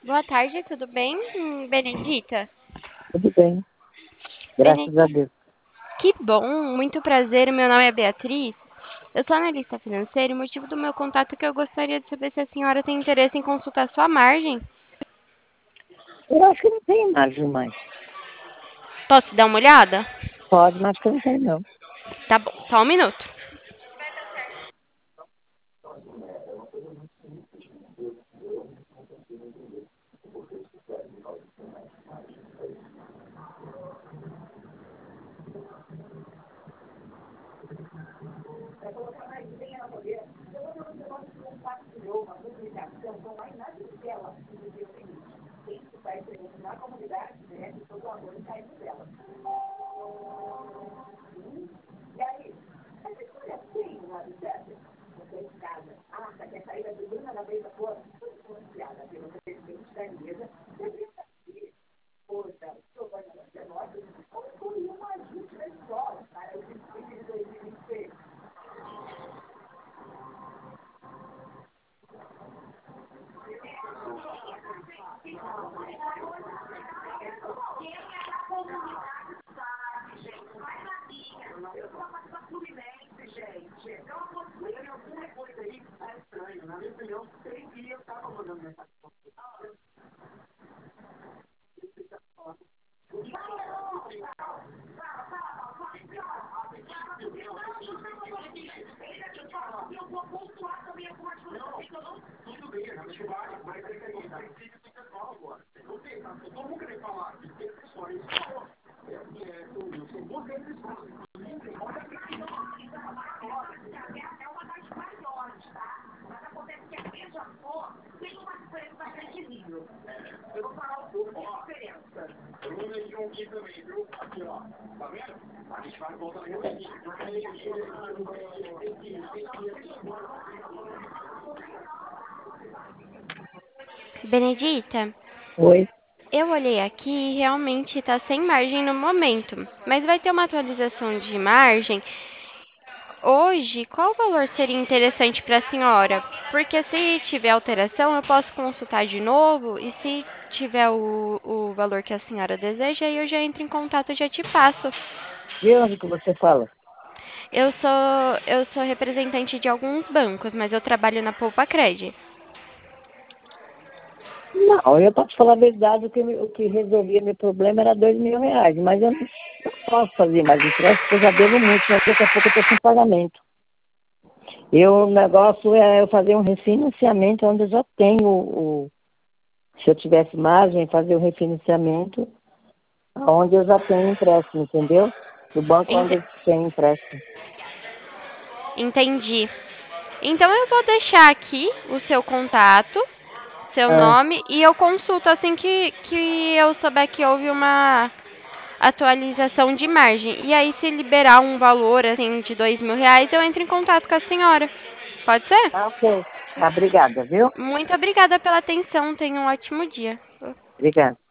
Boa tarde, tudo bem, Benedita? Tudo bem, graças a Benedita, Deus. que bom, muito prazer. Meu nome é Beatriz. Eu sou analista financeira e o motivo do meu contato é que eu gostaria de saber se a senhora tem interesse em consultar sua margem. Eu acho que não tem margem mais. Posso dar uma olhada? Pode, mas acho que não tem não. Tá bom, só um minuto. Benedita, Oi? eu olhei aqui e realmente está sem margem no momento, mas vai ter uma atualização de margem. Hoje, qual valor seria interessante para a senhora? Porque se tiver alteração, eu posso consultar de novo e se tiver o valor que a senhora deseja, aí eu já entro em contato e já te passo. De onde que você fala? Eu sou representante de alguns bancos, mas eu trabalho na Poupa Cred. Não, eu posso falar a verdade, o que resolvia meu problema era R$ 2.000, mas eu não posso fazer mais empréstimo, porque eu já devo muito, senão daqui a pouco eu estou sem pagamento. O negócio é eu fazer um refinanciamento onde eu já tenho se eu tivesse margem, fazer o refinanciamento onde eu já tenho empréstimo, entendeu? Do banco onde Ente- eu tenho empréstimo. Entendi. Então eu vou deixar aqui o seu contato, seu Ah, nome e eu consulto assim que eu souber que houve uma atualização de margem. E aí, se liberar um valor assim de R$ 2.000, eu entro em contato com a senhora. Pode ser? ok. Obrigada, viu? Muito obrigada pela atenção. Tenha um ótimo dia. Obrigada.